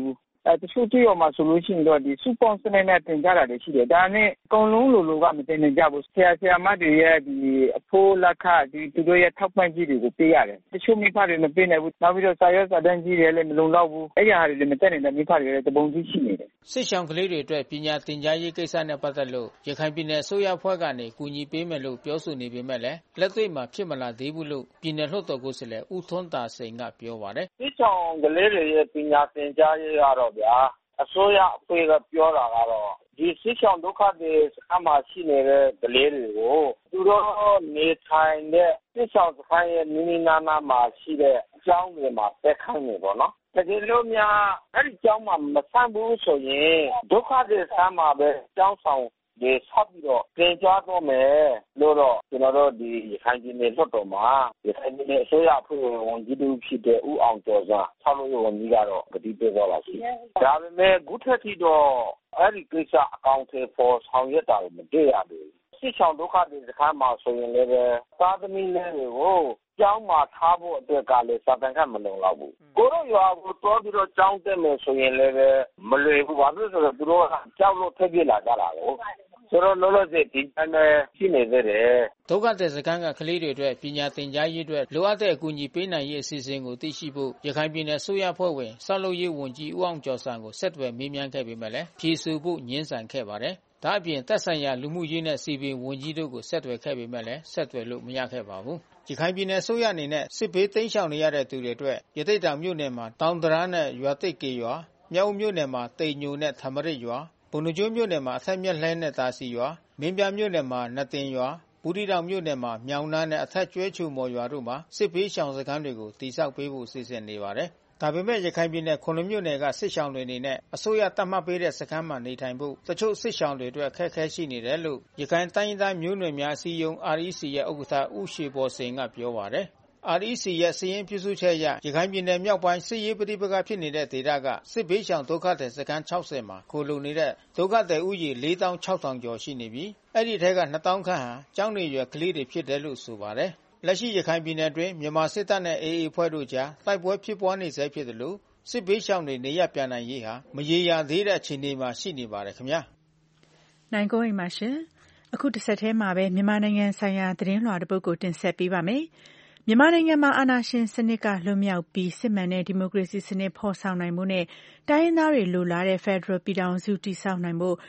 တချို့တွေ့ရမှာဆိုလို့ရှိရင်တော့ဒီစုပေါင်းစနစ်နဲ့တင်ကြတာတွေရှိတယ်ဒါနဲ့အကုန်လုံးလိုကမတင်နိုင်ကြဘူးဆရာမတွေရဲ့ဒီအဖိုးလက်ခဒီသူတို့ရဲ့ထောက်ပံ့ကြီးတွေကိုပေးရတယ်တချို့မိဖတွေမပေးနိုင်ဘူးနောက်ပြီးတော့စာရွက်စာတမ်းကြီးတွေလည်းမလုံလောက်ဘူးအဲ့ဒီဟာတွေလည်းမတက်နိုင်တဲ့မိဖတွေလည်းတပုံကြီးရှိနေတယ်စစ်ရှောင်ကလေးတွေအတွက်ပညာသင်ကြားရေးကိစ္စနဲ့ပတ်သက်လို့ရခိုင်ပြည်နယ်အစိုးရအဖွဲ့ကနေကူညီပေးမယ်လို့ပြောဆိုနေပေမဲ့လည်းလက်တွေ့မှာဖြစ်မလာသေးဘူးလို့ပြည်နယ်လွှတ်တော်ကိုယ်စားလှယ်ဦးထွန်းသာစိန်ကပြောပါတယ်စစ်ရှောင်ကလေးတွေရဲ့ပညာသင်ကြားရေးကတော့ဗျာအစိုးရအဖွဲ့ကပြောတာကတော့ဒီစစ်ရှောင်ဒုက္ခတွေစခန်းမှာရှိနေတဲ့ကလေးတွေကိုသူတို့နေထိုင်တဲ့စစ်ရှောင်စခန်းရဲ့မိမိနာနာမှာရှိတဲ့အကြောင်းတွေမှာတက်ခိုင်းနေပေါ့နော်တကယ်လို့များအဲ့ဒီကျောင်းမှာမဆန့်ဘူးဆိုရင်ဒုက္ခတွေဆန်းမှာပဲကျောင်းဆောင်ဒီဆက်ပြီးတော့ပြင်ကြားတော့မယ်လို့တော့ကျွန်တော်တို့ဒီခိုင်ပြည်နယ်လွှတ်တော်မှာဒီခိုင်ပြည်နယ်အစိုးရအဖွဲ့ဝန်ကြီးတို့ဖြစ်တဲ့ဦးအောင်ကျော်စွာဆောက်လုပ်ရေးဝန်ကြီးကတော့ကတိပေးသွားပါရှိဒါပေမဲ့ခုထက်ထိတော့အဲ့ဒီကိစ္စအကောင့်တွေပေါ်ဆောင်ရွက်တာမတွေ့ရဘူးစစ်ဆောင်ဒုက္ခတွေစခန်းမှာဆိုရင်လည်းသာသမီလေးတွေကိုကျောင်းမှာထားဖို့အတွက်ကလည်းစာတန်ခတ်မလုံလောက်ဘူးကိုတို့ရွာကိုတော်ပြီးတော့ကျောင်းတက်မယ်ဆိုရင်လည်းမလွယ်ဘူးဘာလို့ဆိုတော့သူတို့ကကြောက်လို့ထွက်ပြေးလာကြတာကိုဆိုတော့လောလောဆယ်ဒီတိုင်းရှိနေသေးတယ်ဒုက္ခသည်စခန်းကကလေးတွေအတွက်ပညာသင်ကြားရေးအတွက်လိုအပ်တဲ့အကူအညီပေးနိုင်ရေးအစီအစဉ်ကိုသိရှိဖို့ရခိုင်ပြည်နယ်အစိုးရအဖွဲ့ဝင်ဆောက်လုပ်ရေးဝန်ကြီးဦးအောင်ကျော်စံကိုဆက်သွယ်မေးမြန်းခဲ့ပေမဲ့လည်းဖြေဆိုဖို့ငြင်းဆန်ခဲ့ပါတယ်ဒါအပြင်သက်ဆိုင်ရာလူမှုရေးနဲ့စီပင်ဝန်ကြီးတို့ကိုဆက်သွယ်ခဲ့ပေမဲ့လည်းဆက်သွယ်လို့မရခဲ့ပါဘူးရခိုင်ပြည်နယ်အစိုးရအနေနဲ့စစ်ဘေးတိမ်းရှောင်နေရတဲ့သူတွေအတွက်ရသေ့တောင်မြို့နယ်မှာတောင်တရာနဲ့ရွာသိပ်ကေရွာမြောက်မြို့နယ်မှာတိမ်ညိုနဲ့သမရစ်ရွာပုဏ္ဏားကျွန်းမြို့နယ်မှာအထက်မြက်လှဲနဲ့တာစီရွာမင်းပြမြို့နယ်မှာနတင်ရွာဘူးတီတောင်မြို့နယ်မှာမြောင်နာနဲ့အထက်ကျွဲချုံမော်ရွာတို့မှာစစ်ဘေးရှောင်စခန်းတွေကိုတည်ဆောက်ပေးဖို့စီစဉ်နေပါတယ်ဒါပေမဲ့ရခိုင်ပြည်နယ်9မြို့နယ်ကစစ်ရှောင်တွေအနေနဲ့အစိုးရတတ်မှတ်ပေးတဲ့စခန်းမှာနေထိုင်ဖို့တချို့စစ်ရှောင်တွေအတွက်အခက်အခဲရှိနေတယ်လို့ရခိုင်တိုင်းရင်းသားမျိုးနွယ်များအစည်းအရုံး REC ရဲ့ဥက္ကဋ္ဌဦးရွှေဘော်စိန်ကပြောပါတယ်REC ရဲ့စီရင်ပြုစုချက်အရရခိုင်ပြည်နယ်မြောက်ပိုင်းစစ်ရေးပဋိပက္ခဖြစ်နေတဲ့ဒေသကစစ်ဘေးရှောင်ဒုက္ခသည်စခန်း60မှာခိုလုံနေတဲ့ဒုက္ခသည်ဦးရေ 46,000 ကျော်ရှိနေပြီးအဲ့ဒီထဲက 2,000 ခန့်ဟာကျောင်းနေရွယ်ကလေးတွေဖြစ်တယ်လို့ဆိုပါတယ်လက်ရှိရခိုင်ပြည်နယ်တွင်းမြန်မာစစ်တပ်နဲ့ AA အဖွဲ့တို့ကြားတိုက်ပွဲဖြစ်ပွားနေဆဲဖြစ်တယ်လို့စစ်ဘေးရှောင်တွေနေရပြန်နိုင်ရေးဟာမရေရာသေးတဲ့အခြေအနေမှာရှိနေပါတယ်ခင်ဗျာနိုင်ကိုအိမ်ပါရှင်အခုတစ်ဆက်တည်းမှာပဲမြန်မာနိုင်ငံဆိုင်ရာသတင်းလွှာတစ်ပုဒ်ကိုတင်ဆက်ပေးပါမယ်မြန်မာနိုင်ငံမှာအာဏာရှင်စနစ်ကလွတ်မြောက်ပြီးစစ်မှန်တဲ့ဒီမိုကရေစီစနစ်ဖော်ဆောင်နိုင်မှုနဲ့တိုင်းရင်းသားတွေလိုလားတဲ့ဖက်ဒရယ်ပြည်ထောင်စုတည်ဆောက်နိုင်ဖို့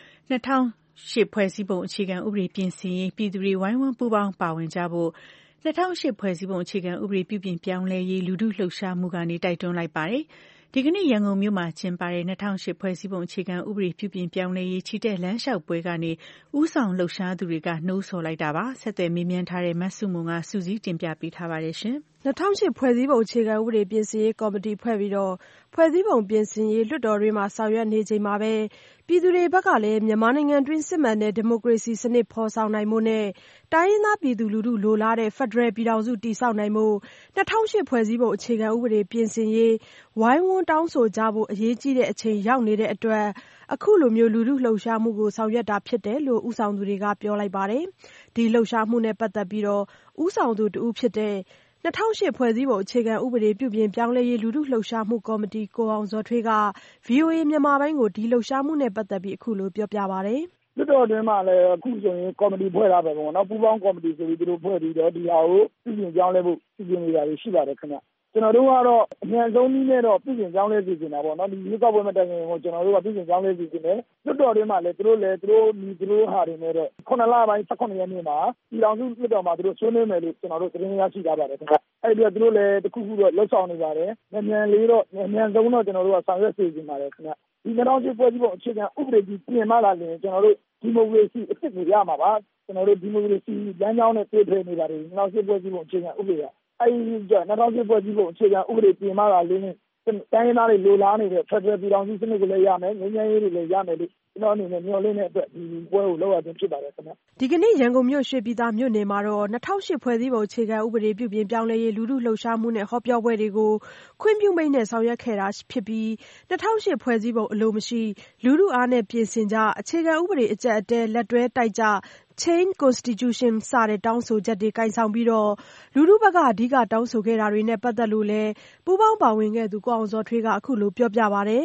2008ဖွဲ့စည်းပုံအခြေခံဥပဒေပြင်ဆင်ရေးပြည်သူတွေဝိုင်းဝန်းပူးပေါင်းပါဝင်ကြဖို့2008ဖွဲ့စည်းပုံအခြေခံဥပဒေပြုပြင်ပြောင်းလဲရေးလူထုလှုပ်ရှားမှုကနေတိုက်တွန်းလိုက်ပါတယ်ဒီကနေ့ရန်ကုန်မြို့မှာကျင်းပတဲ့2008ဖွဲ့စည်းပုံအခြေခံဥပဒေပြုပြင်ပြောင်းလဲရေးချီတက်လမ်းလျှောက်ပွဲကနေဥဆောင်လှုပ်ရှားသူတွေကနှိုးဆော်လိုက်တာပါဆက်သွယ်မေးမြန်းထားတဲ့မဆုမွန်ကစူးစီးတင်ပြပေးထားပါတယ်ရှင် 2008ဖွဲ့စည်းပုံအခြေခံဥပဒေပြင်ဆင်ရေးကော်မတီဖွဲ့ပြီးတော့ဖွဲ့စည်းပုံပြင်ဆင်ရေးလွှတ်တော်တွေမှာဆောင်ရွက်နေချိန်မှာပဲပြည်သူတွေဘက်ကလည်းမြန်မာနိုင်ငံတွင်းစစ်မှန်တဲ့ဒီမိုကရေစီစနစ်ဖော်ဆောင်နိုင်မှုနဲ့တိုင်းရင်းသားပြည်သူလူထုလိုလားတဲ့ဖက်ဒရယ်ပြည်ထောင်စုတည်ဆောက်နိုင်မှု2008ဖွဲ့စည်းပုံအခြေခံဥပဒေပြင်ဆင်ရေးဝိုင်းဝန်းတောင်းဆိုကြဖို့အရေးကြီးတဲ့အချိန်ရောက်နေတဲ့အတွက်အခုလိုမျိုးလူထုလှုပ်ရှားမှုကိုဆောင်ရွက်တာဖြစ်တယ်လို့ဦးဆောင်သူတွေကပြောလိုက်ပါတယ်ဒီလှုပ်ရှားမှုနဲ့ပတ်သက်ပြီးတော့ဦးဆောင်သူတဦးဖြစ်တဲ့2008ဖွဲ့စည်းပုံအခြေခံဥပဒေပြုပြင်ပြောင်းလဲရေးလူထုလှုပ်ရှားမှုကော်မတီကိုအောင်ဇော်ထွေးက VOA မြန်မာပိုင်းကိုဒီလှုပ်ရှားမှုနဲ့ပတ်သက်ပြီးအခုလိုပြောပြပါတယ်လွှတ်တော်တွင်းမှာလည်းအခုဆိုရင်ကော်မတီဖွဲ့တာပဲပေါ့နော်ပူးပေါင်းကော်မတီဆိုပြီးသူတို့ဖွဲ့ပြီးတော့ဒီဟာကိုပြုပြင်ပြောင်းလဲဖို့ပြုပြင်နေတာတွေရှိပါတယ်ခင်ဗျကျွန်တော်တို့ကတော့အမြန်ဆုံးနည်းနဲ့တော့ပြည်ပြင်ကြောင်းလဲစီစဉ်တာပေါ့နော်ဒီရွေးကောက်ပွဲမတိုင်ခင်ကိုကျွန်တော်တို့ကပြည်ပြင်ကြောင်းလဲစီစဉ်တယ်လွှတ်တော်တွေမှာလည်းသူတို့ဟာတွေနဲ့တော့9လပိုင်း18ရက်နေ့မှာပြည်ထောင်စုလွှတ်တော်မှာသူတို့ဆွေးနွေးမယ်လို့ကျွန်တော်တို့သတင်းရရှိထားပါတယ်ခင်ဗျအဲ့ဒီတော့သူတို့လည်းတခုခုတော့လှုပ်ဆောင်နေပါတယ်မြန်လေးတော့မြန်ဆုံးတော့ကျွန်တော်တို့ကဆောင်ရွက်စီစဉ်ပါတယ်ခင်ဗျဒီ2008ဖွဲ့စည်းပုံအခြေခံဥပဒေကြီးပြင်မှလာရင်ကျွန်တော်တို့ဒီမိုကရေစီအစ်စ်ကိုရမှာပါကျွန်တော်တို့ဒီမိုကရေစီလမ်းကြောင်းနဲ့တွေ့ထွေနေပါတယ်2008ဖွဲ့စည်းပုံအခြေခံဥပဒေကအဲဒီကြောင့်2008ဖွဲ့စည်းပုံအခြေခံဥပဒေပြင်မှလာရင်တိုင်းရင်းသားတွေလိုလားနေတဲ့ဖက်ဒရယ်ပြည်ထောင်စုစနစ်ကိုလည်းရမယ်ငြိမ်းချမ်းရေးတွေလည်းရမယ်လို့ကျွန်တော်အနေနဲ့မျှော်လင့်တဲ့အတွက်ဒီပွဲကိုလုပ်ရခြင်းဖြစ်ပါတယ်ခင်ဗျဒီကနေ့ရန်ကုန်မြို့ရွှေပြည်သာမြို့နယ်မှာတော့2008ဖွဲ့စည်းပုံအခြေခံဥပဒေပြုပြင်ပြောင်းလဲရေးလူထုလှုပ်ရှားမှုနဲ့ဟောပြောပွဲတွေကိုခွင့်ပြုမိန့်နဲ့ဆောင်ရွက်ခဲ့တာဖြစ်ပြီး2008ဖွဲ့စည်းပုံအလိုမရှိလူထုအားနဲ့ပြင်ဆင်ကြအခြေခံဥပဒေအကျပ်အတဲလက်တွဲတိုက်ကြChange Constitution စတဲ့တောင်းဆိုချက်တွေကိုင်ဆောင်ပြီးတော့လူထုဘက်ကအဓိကတောင်းဆိုခဲ့တာတွေနဲ့ပတ်သက်လို့လည်းပူးပေါင်းပါဝင်ခဲ့သူကိုအောင်ဇော်ထွေးကအခုလိုပြောပြပါတယ်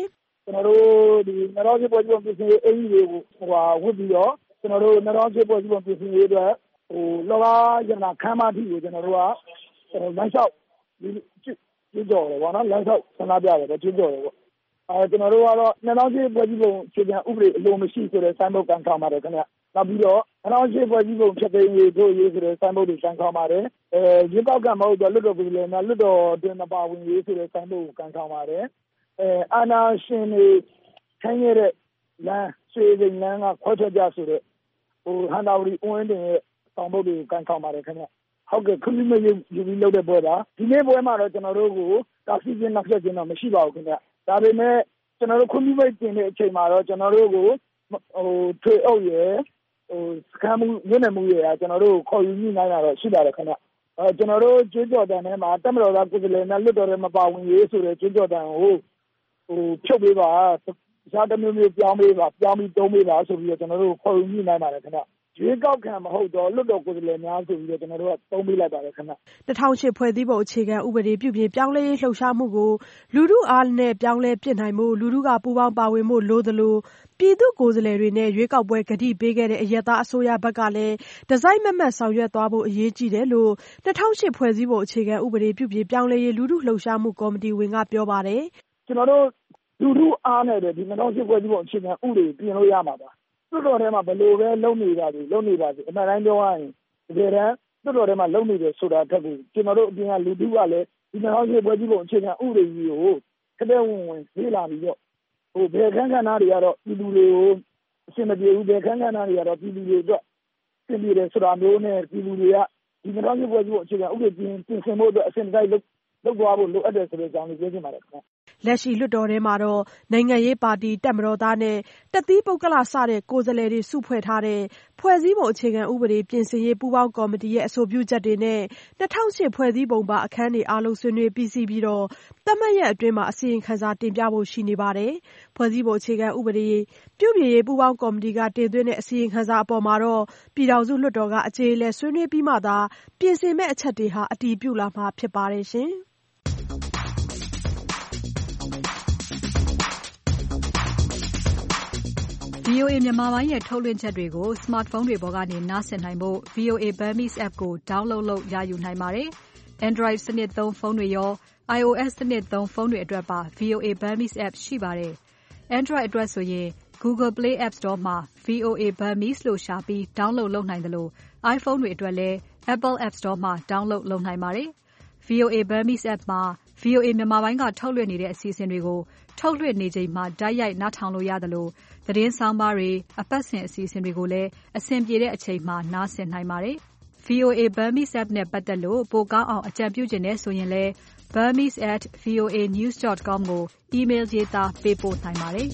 ကျွန်တော်တို့ဒီ2008ပွဲကြီးပုံပြင်ဆင်ရေးအင်ကြီးတွေကိုဝတ်ပြီးတော့ကျွန်တော်တို့2008ပွဲကြီးပုံပြင်ဆင်ရေးအတွက်လောကရနာခမ်းမထိကိုကျွန်တော်တို့ကလမ်းလျှောက်ကျင်းကြော်တယ်ပေါ့နော်လမ်းလျှောက်ဆန္ဒပြတယ်ကျင်းကြော်တယ်ပေါ့ကျွန်တော်တို့ကတော့2008ပွဲကြီးပုံအခြေခံဥပဒေအလိုမရှိဆိုတဲ့စိုင်းဘုတ်ကန်ခေါ်ပါတယ်ခင်ဗျနောက်ပြီးတော့2008ပွဲကြီးပုံဖြတ်သိမ်းရေးတို့ရေးဆိုတဲ့စိုင်းဘုတ်တွေကန်ခေါ်ပါတယ်ရွေးကောက်ကမဟုတ်တော့လွတ်တော်ပြည်လည်းလွတ်တော်တွင်မပါဝင်ရေးဆိုတဲ့စိုင်းဘုတ်ကိုကန်ခေါ်ပါတယ်အာနာရှင်တွေခိုင်းရတဲ့လမ်းဆွေးစိမ်လမ်းကခွဲထွက်ကြဆိုတဲ့ဟန်တာဝတီအဝင်းတင်ရဲ့ဆောင်းဘုတ်တွေကိုကန်ခေါ်ပါတယ်ခင်ဗျဟုတ်ကဲ့ခွင့်ပြုမိတ်ယူပြီးလုပ်တဲ့ပွဲပါဒီနေ့ပွဲမှာတော့ကျွန်တော်တို့ကိုတာစီချင်းနောက်ဆက်ခြင်းတော့မရှိပါဘူးခင်ဗျဒါပေမဲ့ကျွန်တော်တို့ခွင့်ပြုမိတ်တင်တဲ့အချိန်မှာတော့ကျွန်တော်တို့ကိုထွေအုပ်ရဲ့စကမ်းမှုညနေမှုရဲ့ကျွန်တော်တို့ခေါ်ယူမိနိုင်တာတော့ရှိပါတယ်ခင်ဗျကျွန်တော်တို့ကျွေးကြော်တန်ထဲမှာတက်မတော်သားကိုယ်စားလှယ်နဲ့လွတ်တော်ထဲမှာပါဝင်ရေးဆိုတဲ့ကျွေးကြော်တန်ကိုဖြုတ်ပေးပါရှားတမျိုးမျိုးပြောင်းပေးပါပြောင်းပြီးသုံးပေးပါဆိုပြီးတော့ကျွန်တော်တို့ခေါ်ယူမိနိုင်ပါတယ်ခင်ဗျရွေးကောက်ခံမဟုတ်တော့လွတ်တော်ကိုယ်စားလှယ်များဆိုပြီးတော့ကျွန်တော်တို့ကသုံးပေးလိုက်ပါတယ်ခင်ဗျ 2008ဖွဲ့စည်းပုံအခြေခံဥပဒေပြုပြင်ပြောင်းလဲရေးလှုပ်ရှားမှုကိုလူထုအားနဲ့ပြောင်းလဲပြစ်နိုင်မှုလူထုကပူးပေါင်းပါဝင်မှုလိုသလိုပြည်သူကိုယ်စားလှယ်တွေနဲ့ရွေးကောက်ပွဲကတိပေးခဲ့တဲ့အရက်သားအစိုးရဘက်ကလည်းဒီဇိုင်းမမတ်ဆောင်ရွက်သွားဖို့အရေးကြီးတယ်လို့2008ဖွဲ့စည်းပုံအခြေခံဥပဒေပြုပြင်ပြောင်းလဲရေးလူထုလှုပ်ရှားမှုကော်မတီဝင်ကပြောပါတယ်ကျွန်တော်တို့လူထုအားနဲ့ဒီ2008ဖွဲ့စည်းပုံအခြေခံဥပဒေပြင်လို့ရမှာပါလွတ်တော်ထဲမှာဘယ်လိုပဲလုံနေပါစေအမှန်တိုင်းပြောရရင်တကယ်တမ်းလွတ်တော်ထဲမှာလုံနေတယ်ဆိုတာတက်ကိုကျွန်တော်တို့အပြင်ကလူထုကလည်းဒီ2008ဖွဲ့စည်းပုံအခြေခံဥပဒေကြီးကိုခက်တဲ့ဝင်ရေးလာပြီးတော့ဘယ်ခန်းကဏ္ဍတွေကတော့ပြည်သူတွေကိုအရှင်းမပြေဘူးဘယ်ခန်းကဏ္ဍတွေကတော့ပြည်သူတွေအတွက်ပြင်ပြတယ်ဆိုတာမျိုးနဲ့ပြည်သူတွေကဒီ2008ဖွဲ့စည်းပုံအခြေခံဥပဒေပြင်ဆင်ဖို့အတွက်အရှင်းတိုင်းလုပ်သွားဖို့လိုအပ်တယ်ဆိုတဲ့အကြောင်းလေးပြောချင်ပါတယ်ခင်ဗျလက်ရှိလွှတ်တော်ထဲမှာတော့နိုင်ငံရေးပါတီတပ်မတော်သားနဲ့တသီးပုဂ္ဂလစတဲ့ကိုယ်စားလှယ်တွေစုဖွဲ့ထားတဲ့ဖွဲ့စည်းပုံအခြေခံဥပဒေပြင်ဆင်ရေးပူးပေါင်းကော်မတီရဲ့အဆိုပြုချက်တွေနဲ့2008ဖွဲ့စည်းပုံပါအခန်းတွေအားလုံးဆွေးနွေးပြီးစီးပြီးတော့သတ်မှတ်ရက်အတွင်းမှာအစီရင်ခံစာတင်ပြဖို့ရှိနေပါတယ်။ဖွဲ့စည်းပုံအခြေခံဥပဒေပြုပြင်ရေးပူးပေါင်းကော်မတီကတင်သွင်းတဲ့အစီရင်ခံစာအပေါ်မှာတော့ပြည်ထောင်စုလွှတ်တော်ကအကြေအလည်ဆွေးနွေးပြီးမှသာပြင်ဆင်မဲ့အချက်တွေဟာအတည်ပြုလာမှာဖြစ်ပါတယ်ရှင်။ VOA မြန်မာပိုင်းရဲ့ထုတ်လွှင့်ချက်တွေကို smartphone တွေပေါ်ကနေနားဆင်နိုင်ဖို့ VOA Burmese app ကို download လုပ်ရယူနိုင်ပါတယ်။ Android စနစ်သုံးဖုန်းတွေရော iOS စနစ်သုံးဖုန်းတွေအတွက်ပါ VOA Burmese app ရှိပါတယ်။ Android အတွက်ဆိုရင် Google Play App Store မှာ VOA Burmese လို့ရှာပြီး download လုပ်နိုင်တယ်လို့ iPhone တွေအတွက်လည်း Apple App Store မှာ download လုပ်နိုင်ပါတယ်။ VOA Burmese app မှာ VOA မြန်မာပိုင်းကထုတ်လွှင့်နေတဲ့အစီအစဉ်တွေကိုထုတ်လွှင့်နေချိန်မှာတိုက်ရိုက်နားထောင်လို့ရတယ်လို့သတင်းဆောင်းပါးတွေအပတ်စဉ်အစီအစဉ်တွေကိုလည်းအဆင်ပြေတဲ့အချိန်မှာနားဆင်နိုင်ပါတယ်။ VOA Burmese app နဲ့ပတ်သက်လို့ပိုကောင်းအောင်အကြံပြုချင်တဲ့ဆိုရင်လည်း burmese@voanews.com ကို email ရေးသားပေးပို့နိုင်ပါတယ်။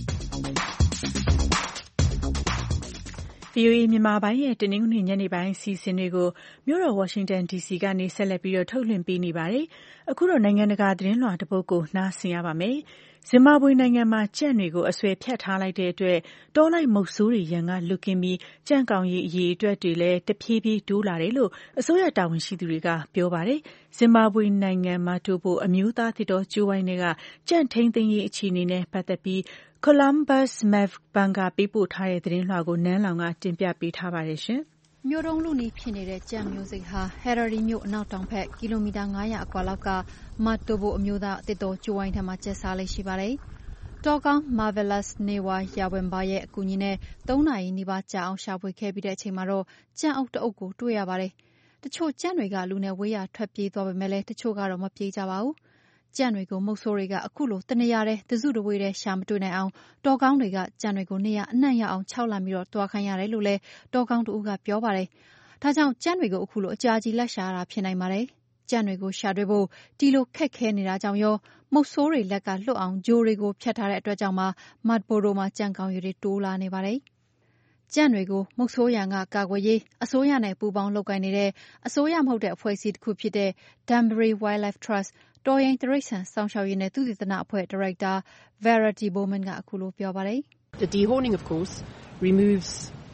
VOA မြန်မာပိုင်းရဲ့တနင်္ဂနွေညနေပိုင်းစီစဉ်တွေကိုမြို့တော် Washington DC ကနေဆက်လက်ပြီးထုတ်လွှင့်ပေးနေပါတယ်။အခုတော့နိုင်ငံတကာသတင်းလွှာတစ်ပုဒ်ကိုနားဆင်ရပါမယ်။ဇင်ဘာဘွေနိုင်ငံမှာကြံ့တွေကိုအဆွဲဖြတ်ထားလိုက်တဲ့အတွက်တောလိုက်မုတ်ဆိုးတွေရန်ကလွတ်ကင်းပြီးကြံ့ကောင်ရီအရေးအတွက်တွေလည်းတဖြည်းဖြည်းတိုးလာတယ်လို့အစိုးရတာဝန်ရှိသူတွေကပြောပါတယ်။ဇင်ဘာဘွေနိုင်ငံမှာတိုးဖို့အမျိုးသားသစ်တော်ကျိုးဝိုင်းတွေကကြံ့ထိန်းသိမ်းရေးအခြေအနေနဲ့ပတ်သက်ပြီးColumbus Mavbanga ပေးပို့ထားတဲ့သတင်းလွှာကိုနန်းလောင်ကတင်ပြပေးထားပါတယ်ရှင်။မြို့တုံးလူနီဖြစ်နေတဲ့ကြံ့မျိုးစိတ်ဟာ Harare မြို့အနောက်တောင်ဘက်ကီလိုမီတာ900အကွာလောက်က Matobo အမျိုးသားတစ်တော်ကျိုးဝိုင်းထဲမှာကျက်စားလေးရှိပါတယ်။တောကောင်း Marvelous Newa Yawemba ရဲ့အကူအညီနဲ့3နာရီနီးပါးကြာအောင်ရှာဖွေခဲ့ပြီးတဲ့အချိန်မှာတော့ကြံ့အုပ်တအုပ်ကိုတွေ့ရပါတယ်။တချို့ကြံ့တွေကလူနဲ့ဝေးရာထွက်ပြေးသွားပေမဲ့လည်းတချို့ကတော့မပြေးကြပါဘူး။ကြံ့တွေကိုမုတ်ဆိုးတွေကအခုလိုတနေရာတဲ့တစုတဝေးတဲ့ရှာမတွေ့နိုင်အောင်တောကောင်းတွေကကြံ့တွေကိုနေရာအနှံ့ရအောင်ခြောက်လှမ်းပြီးတော့တွားခိုင်းရတယ်လို့လည်းတောကောင်းတူကပြောပါတယ်။ဒါကြောင့်ကြံ့တွေကိုအခုလိုအကြာကြီးလက်ရှာရတာဖြစ်နိုင်ပါတယ်။ကြံ့တွေကိုရှာတွေ့ဖို့ဒီလိုခက်ခဲနေတာကြောင့်ရောမုတ်ဆိုးတွေလက်ကလွတ်အောင်ဂျိုးတွေကိုဖြတ်ထားတဲ့အတွက်ကြောင့်မှမတ်ပိုဒိုမှာကြံ့ကောင်ရီတွေတိုးလာနေပါတယ်။ကြံ့တွေကိုမုတ်ဆိုးရန်ကကာကွယ်ရေးအစိုးရနဲ့ပူးပေါင်းလုပ်ကိုင်နေတဲ့အစိုးရမဟုတ်တဲ့အဖွဲ့အစည်းတစ်ခုဖြစ်တဲ့ Danbury Wildlife Trustတော်ရင်တရိတ်ဆန်စောင့်ရှောက်ရေးနဲ့သုတေသနအဖွဲ့ဒါရိုက်တာ Verity Bowman ကအခုလိုပြောပါတယ်။ The dehorning of course removes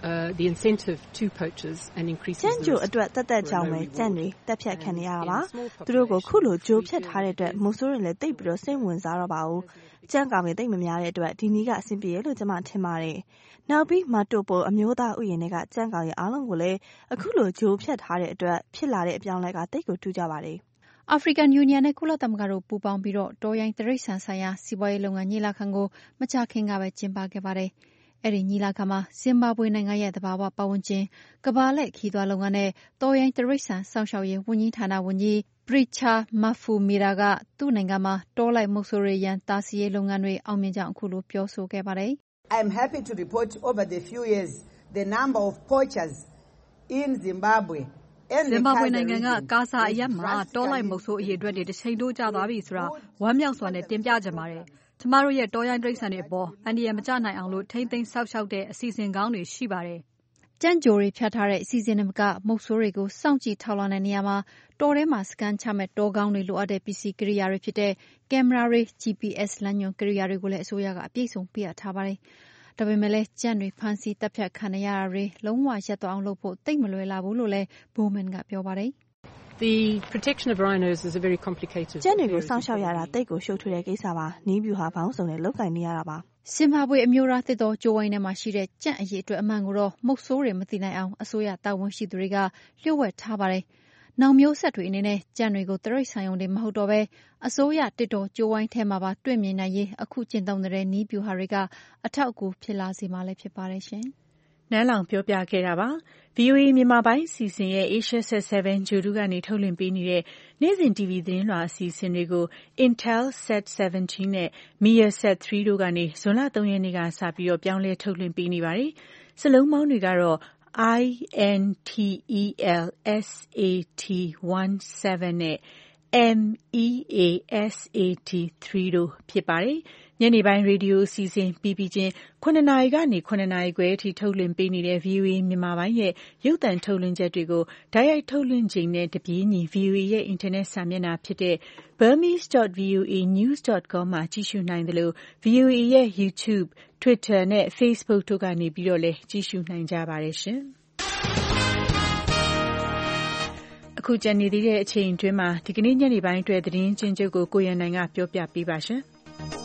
the incentive to poachers and increases the risk. ကျန်းအတွက်တက်တက်ကြောင်ပဲကျန်းတွေတက်ဖြတ်ခံနေရတာပါသူတို့ကိုခုလိုကြိုးဖြတ်ထားတဲ့အတွက်မိုးဆိုးတွေလည်းတိတ်ပြီးတော့စိတ်ဝင်စားတော့ပါဘူးကျန်းကောင်တွေတိတ်မများတဲ့အတွက်ဒီနည်းကအဆင်ပြေလို့ကျွန်မထင်ပါတယ်နောက်ပြီးမတိုပိုအမျိုးသားဥယျာဉ်တွေကကျန်းကောင်ရဲ့အားလုံးကိုလည်းအခုလိုကြိုးဖြတ်ထားတဲ့အတွက်ဖြစ်လာတဲ့အပြောင်းလဲကတိတ်ကိုထူးကြပါတယ် African Union နဲ့ကုလသမဂ္ဂတို့ပူးပေါင်းပြီးတော့တော်ရိုင်းတရိတ်ဆန်ဆိုင်ရာစီးပွားရေးလုပ်ငန်းညီလာခံကိုမကြာခင်ကပဲကျင်းပခဲ့ပါတယ်။အဲ့ဒီညီလာခံမှာဇင်ဘာဘွေနိုင်ငံရဲ့သဘာဝပတ်ဝန်းကျင်ကမ္ဘာလက်ခီးသွွားလုပ်ငန်းနဲ့တော်ရိုင်းတရိတ်ဆန်စောင့်ရှောက်ရေးဝန်ကြီးဌာနဝန်ကြီး Pricha Mafumira ကသူ့နိုင်ငံမှာတောလိုက်မုတ်ဆိုးတွေရန်တာစီရေးလုပ်ငန်းတွေအောင်မြင်ကြောင်းအခုလိုပြောဆိုခဲ့ပါတယ်။ I am happy to report over the few years the number of poachers in Zimbabwe ဇင်ဘာဘွေနိုင်ငံကကာဆာအရက်မှာတောလိုက်မုတ်ဆိုးအရေးအတွက်တွေတစ်ချိန်တိုးကျသွားပြီဆိုတာဝမ်းမြောက်စွာနဲ့တင်ပြကြပါတယ်။ကျမတို့ရဲ့တောရိုင်းတိရစ္ဆာန်တွေအပေါ်အန္တရာယ်မကျနိုင်အောင်လို့ထိမ့်သိမ်းဆောက်ရှောက်တဲ့အစီအစဉ်ကောင်းတွေရှိပါတယ်။ကြံ့ကြိုတွေဖြတ်ထားတဲ့အစီအစဉ်တွေကမုတ်ဆိုးတွေကိုစောင့်ကြည့်ထောက်လှမ်းတဲ့နေရာမှာတောထဲမှာစကန်ချမဲ့တောကောင်းတွေလိုအပ်တဲ့ပစ္စည်းကိရိယာတွေဖြစ်တဲ့ကင်မရာတွေ GPS လမ်းညွှန်ကိရိယာတွေကိုလည်းအစိုးရကအပြည့်စုံပေးအပ်ထားပါတယ်။ဒါပေမဲ့လည်းကြံ့တွေဖမ်းဆီးတပ်ဖြတ်ခံရတာတွေလုံးဝရပ်သွားအောင်လုပ်ဖို့တိတ်မလွယ်လာဘူးလို့လည်း Bowman ကပြောပါတယ်။ The protection of rhinos is a very complicated. ကျန်းတွေကိုစောင့်ရှောက်ရတာတိတ်ကိုရှုပ်ထွေးတဲ့ကိစ္စပါ။နီးဗျူဟာပေါင်းစုံနဲ့လုပ်ကင်နေရတာပါ။ဇင်ဘာဘွေအမျိုးသားသစ်တော်ကျိုးဝိုင်းထဲမှာရှိတဲ့ကြံ့အရေးအတွက်အမှန်ကိုတော့မုတ်ဆိုးတွေမသိနိုင်အောင်အစိုးရတာဝန်ရှိသူတွေကလျှို့ဝှက်ထားပါတယ်။နောင်မျိုးဆက်တွေအနေနဲ့ကြံ့တွေကိုတရိတ်ဆိုင်ုံတွေမဟုတ်တော့ဘဲအစိုးရတစ်တော်ကျိုးဝိုင်းထဲမှာပါတွေ့မြင်နိုင်ရေးအခုကျင့်သုံးတဲ့နီးဗျူဟာတွေကအထောက်အကူဖြစ်လာစေမှာလည်းဖြစ်ပါတယ်ရှင်။နန်းလောင်ပြောပြခဲ့တာပါ။ VOA မြန်မာပိုင်းအစီအစဉ်ရဲ့ Asia Set 7 ဂျိုဒူကနေထုတ်လွှင့်ပေးနေတဲ့နေ့စဉ် TV သတင်းလွှာအစီအစဉ်တွေကို Intel Set 17နဲ့ Media Set 3တို့ကနေဇွန်လ 3 ရက်နေ့ကစပြီးပြောင်းလဲထုတ်လွှင့်ပေးနေပါတယ်။စလုံးပေါင်းတွေကတော့INTEL SAT17 နဲ့ MEASAT 3တို့ဖြစ်ပါတယ်။ညနေပိုင်းရေဒီယိုအစီအစဉ်ပြီးပြီးချင်း9နာရီကနေ9နာရီခွဲအထိထုတ်လွှင့်ပေးနေတဲ့ VOA မြန်မာပိုင်းရဲ့ရုပ်သံထုတ်လွှင့်ချက်တွေကိုတိုက်ရိုက်ထုတ်လွှင့်ချိန်နဲ့တပြေးညီ VOA ရဲ့အင်တာနက်စာမျက်နှာဖြစ်တဲ့ burmese.voanews.com မှာကြည့်ရှုနိုင်တယ်လို့ VOA ရဲ့ YouTube, Twitter နဲ့ Facebook တို့ကနေပြီးတော့လည်းကြည့်ရှုနိုင်ကြပါတယ်ရှင်။အခုကျန်နေသေးတဲ့အချိန်အတွင်းမှာဒီကနေ့ညနေပိုင်းအတွက်သတင်းချင်းချုပ်ကိုကိုရန်နိုင်ကပြောပြပေးပါရှင်။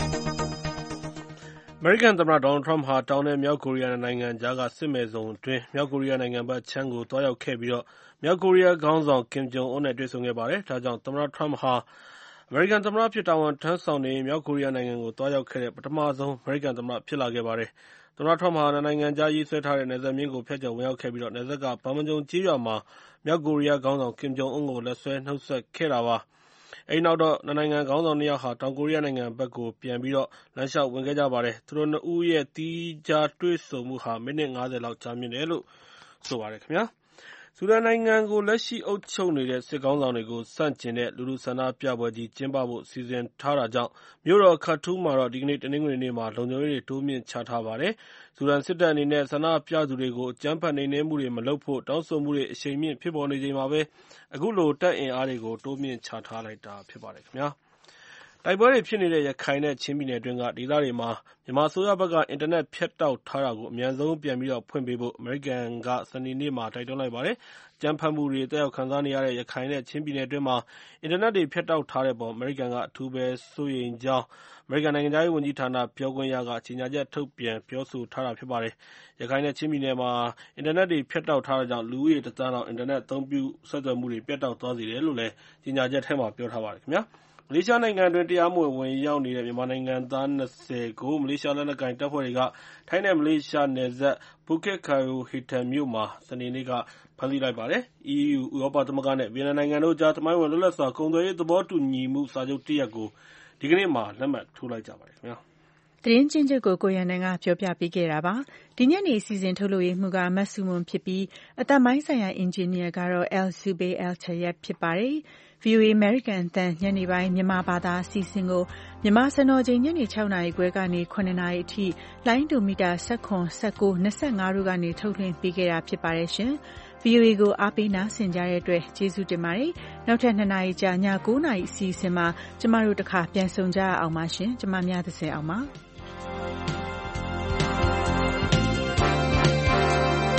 အမေရိကန်သမ္မတဒေါ်နယ်ထရမ့်ဟာတောင်နဲ့မြောက်ကိုရီးယားနိုင်ငံကြားကစစ်မဲ့ဇုံအတွင်းမြောက်ကိုရီးယားနိုင်ငံဘက်ခြမ်းကိုသွားရောက်ခဲ့ပြီးတော့မြောက်ကိုရီးယားခေါင်းဆောင်ကင်ဂျုံအွန်းနဲ့တွေ့ဆုံခဲ့ပါတယ်။ဒါကြောင့်သမ္မတထရမ့်ဟာအမေရိကန်သမ္မတဖြစ်တာဝန်ထမ်းဆောင်နေမြောက်ကိုရီးယားနိုင်ငံကိုသွားရောက်ခဲ့တဲ့ပထမဆုံးအမေရိကန်သမ္မတဖြစ်လာခဲ့ပါတယ်။သမ္မတထရမ့်ဟာနိုင်ငံကြားရေးဆွဲထားတဲ့နယ်စပ်မျဉ်းကိုဖျက်ကျော်ဝင်ရောက်ခဲ့ပြီးတော့နယ်စပ်ကဘာမန်ဂျုံကျေးရွာမှာမြောက်ကိုရီးယားခေါင်းဆောင်ကင်ဂျုံအွန်းကိုလက်ဆွဲနှုတ်ဆက်ခဲ့တာပါ။အဲဒီနောက်တော့နိုင်ငံခေါင်းဆောင်2ယောက်ဟာတောင်ကိုရီးယားနိုင်ငံဘက်ကိုပြန်ပြီးတော့လမ်းလျှောက်ဝင်ခဲ့ကြပါတယ်။သူတို့2ဦးရဲ့သီးခြားတွေ့ဆုံမှုဟာမိနစ်50လောက်ကြာမြင့်တယ်လို့ဆိုပါတယ်ခင်ဗျာ။ဆူဒန်နိုင်ငံကိုလက်ရှိအုပ်ချုပ်နေတဲ့စစ်ခေါင်းဆောင်တွေကိုဆန့်ကျင်တဲ့လူထုဆန္ဒပြပွဲကြီးကျင်းပဖို့စီစဉ်ထားတာကြောင့်မြို့တော်ခါတူးမှာတော့ဒီကနေ့တနင်္ဂနွေနေ့မှာလုံခြုံရေးတွေတိုးမြင့်ချထားပါတယ်။ဆူဒန်စစ်တပ်အနေနဲ့ဆန္ဒပြသူတွေကိုအကြမ်းဖက်နှိမ်နင်းမှုတွေမလုပ်ဖို့တောင်းဆိုမှုတွေအရှိန်မြင့်ဖြစ်ပေါ်နေချိန်မှာပဲအခုလိုတပ်အင်အားတွေကိုတိုးမြင့်ချထားလိုက်တာဖြစ်ပါတယ်ခင်ဗျာ။တိုက်ပွဲတွေဖြစ်နေတဲ့ရခိုင်နဲ့ချင်းပြည်နယ်အတွင်းကဒေသတွေမှာမြန်မာအစိုးရဘက်ကအင်တာနက်ဖြတ်တောက်ထားတာကိုအမြန်ဆုံးပြန်ပြီးတော့ဖွင့်ပေးဖို့အမေရိကန်ကစနေနေ့မှာတိုက်တွန်းလိုက်ပါတယ်။အကြမ်းဖက်မှုတွေသက်ရောက်ခံစားနေရတဲ့ရခိုင်နဲ့ချင်းပြည်နယ်အတွင်းမှာအင်တာနက်တွေဖြတ်တောက်ထားတဲ့အပေါ်အမေရိကန်ကအထူးပဲစိုးရိမ်ကြောင်းအမေရိကန်နိုင်ငံခြားရေးဝန်ကြီးဌာနပြောခွင့်ရကကြေညာချက်ထုတ်ပြန်ပြောဆိုထားတာဖြစ်ပါတယ်။ရခိုင်နဲ့ချင်းပြည်နယ်မှာအင်တာနက်တွေဖြတ်တောက်ထားတာကြောင့်လူဦးရေ1 သန်းလောက်အင်တာနက်အသုံးပြုဆက်သွယ်မှုတွေပြတ်တောက်သွားစေတယ်လို့လည်းကြေညာချက်ထဲမှာပြောထားပါတယ်ခင်ဗျာ။မလေးရှားနိုင်ငံအတွင်းတရားမဝင်ဝင်ရောက်နေတဲ့မြန်မာနိုင်ငံသား20ကိုမလေးရှားလက်နက်ကိုင်တပ်ဖွဲ့တွေကထိုင်းနဲ့မလေးရှားနယ်စပ်ဘူကစ်ခါယိုဟီတန်မြို့မှာစနေနေ့ကဖမ်းဆီးလိုက်ပါတယ်။ EU ဥရောပသမဂ္ဂနဲ့ဗီယက်နမ်နိုင်ငံတို့ကြားသမိုင်းဝင်လွတ်လပ်စွာကုန်သွယ်ရေးသဘောတူညီမှုစာချုပ်တစ်ရပ်ကိုဒီကနေ့မှာလက်မှတ်ထိုးလိုက်ကြပါတယ်ခင်ဗျာ။သတင်းချင်းချုပ်ကိုကိုရန်နိုင်ကပြောပြပေးခဲ့တာပါ။ဒီညနေအစီအစဉ်ထုတ်လို့ရမှုကမတ်စုမွန်ဖြစ်ပြီးအသက်မိုင်းဆိုင်ရာအင်ဂျင်နီယာကတော့ El Zubay El Chayat ဖြစ်ပါတယ်။ VOA American အသံညနေပိုင်းမြန်မာဘာသာအစီအစဉ်ကိုမြန်မာစံတော်ချိန်ညနေ6နာရီခွဲကနေ9နာရီအထိလိုင်းဒိုမီတာ19 19 25တို့ကနေထုတ်လွှင့်ပေးခဲ့တာဖြစ်ပါတယ်ရှင်။ VOA ကိုအားပေးနားဆင်ကြတဲ့အတွက်ကျေးဇူးတင်ပါတယ်။နောက်ထပ်2နာရီကြာည9နာရီအစီအစဉ်မှာကျမတို့တစ်ခါပြန်ဆုံကြရအောင်ပါရှင်။ကျမများသစေအောင်ပါ။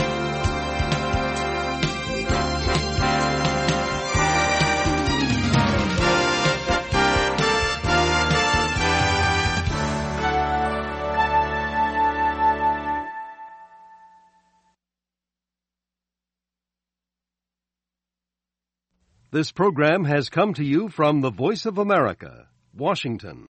This program has come to you from the Voice of America, Washington.